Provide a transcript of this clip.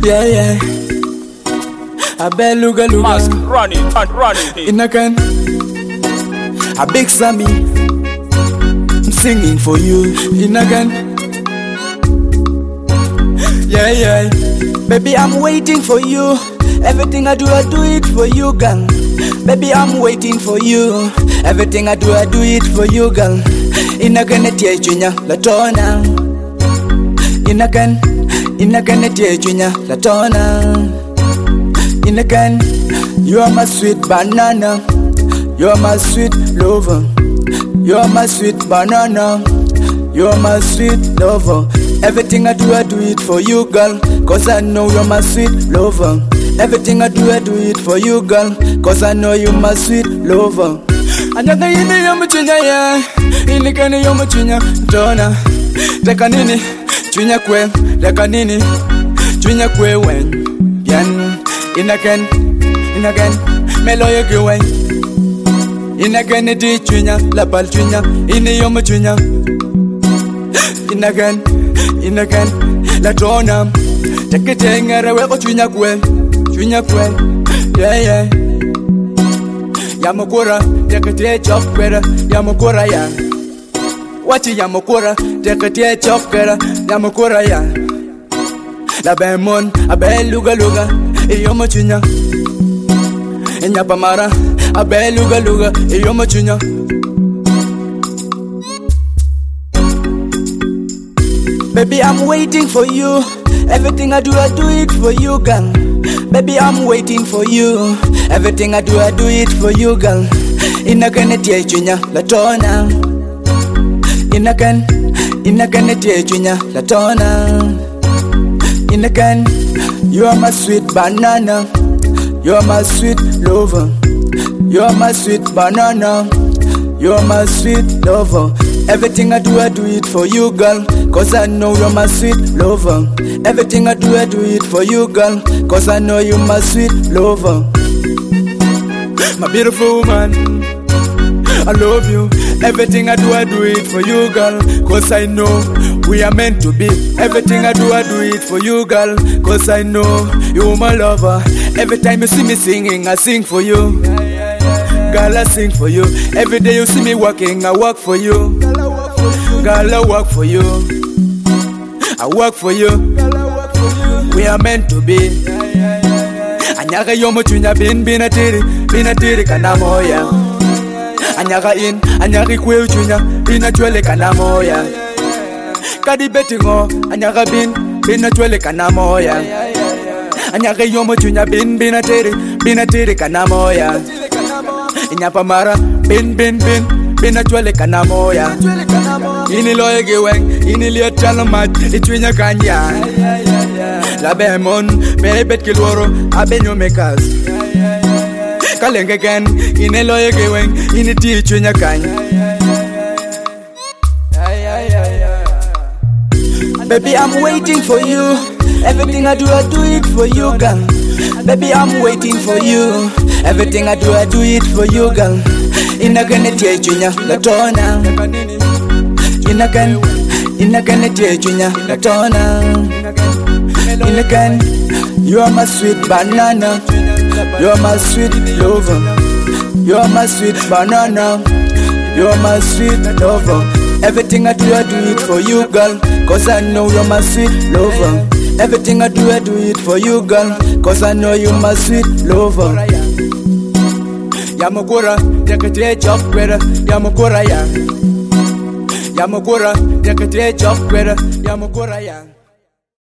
Yeah, yeah. I bet luga luga. Mask running and running. In again. A big Sammy. I'm singing for you. In again. Yeah, yeah. Baby, I'm waiting for you. Everything I do it for you, girl. Baby, I'm waiting for you. Everything I do it for you, girl. In again, tia la tona. In again, tia la tona. In again, you are my sweet banana. You are my sweet lover. You are my sweet banana. You are my sweet lover. Everything I do it for you, girl. Cause I know you're my sweet lover. Everything I do it for you, girl. Cause I know you're my sweet lover. Another yini yomuchinya ya. Inikani yomuchinya dona. Deka nini chinya kwe. Deka nini chinya kwe wen. Yan. In again, melo ye gwen. In again, di chinya, la pal chinya, in yomu chinya. In again, la drona. Take it engere we ko chinya kwe, yeah yeah. Yamukura, take it chop kwera, yamukura ya. Wachi yamukura, take it chop kwera, yamukura ya. La bemon, abe luga luga. Iyo chinya Nyapamara abe luga luga iyo chinya. Baby, I'm waiting for you. Everything I do it for you, girl. Baby, I'm waiting for you. Everything I do it for you, girl. Inagane tia chinya la tona. Inagane tia chinya la tona. In again, you are my sweet banana. You are my sweet lover. You are my sweet banana. You are my sweet lover. Everything I do it for you, girl. Cause I know you're my sweet lover. Everything I do it for you, girl. Cause I know you're my sweet lover. My beautiful woman, I love you. Everything I do it for you, girl. Cause I know we are meant to be. Everything I do it for you, girl. Cause I know you're my lover. Every time you see me singing, I sing for you. Girl, I sing for you. Every day you see me working, I work for you. Girl, I work for you. I work for you. We are meant to be. Anyaga yomo chunya bina tiri kanamoya. Anyaga kwe chunya bina chwele kanamoya. Kadi betingo anyaga bina chwele kanamoya. Anyaga yomo chunya bina tiri kanamoya. Nyapamara bina chwele kanamoya. Ini loye geweng, ini liat chalamat, itwinya kanya. La bemon, bebet kilworo, abenyo mekas. Kalenge ken, ini loye geweng, ini ti itwinya kanya. Baby, I'm waiting for you. Everything I do it for you, girl. Baby, I'm waiting for you. Everything I do it for you, girl. Inagane tia chinya la tona. Inagane tia chinya la tona. Inagan, you are my sweet banana. You are my sweet lover. You are my sweet banana. You are my sweet lover. Everything I do it for you, girl. Cause I know you're my sweet lover. Everything I do it for you, girl. Cause I know you're my sweet lover. Yamukura, dekete chop kwera, yamukura ya. Yamukura, dekete chop kwera, yamukura ya.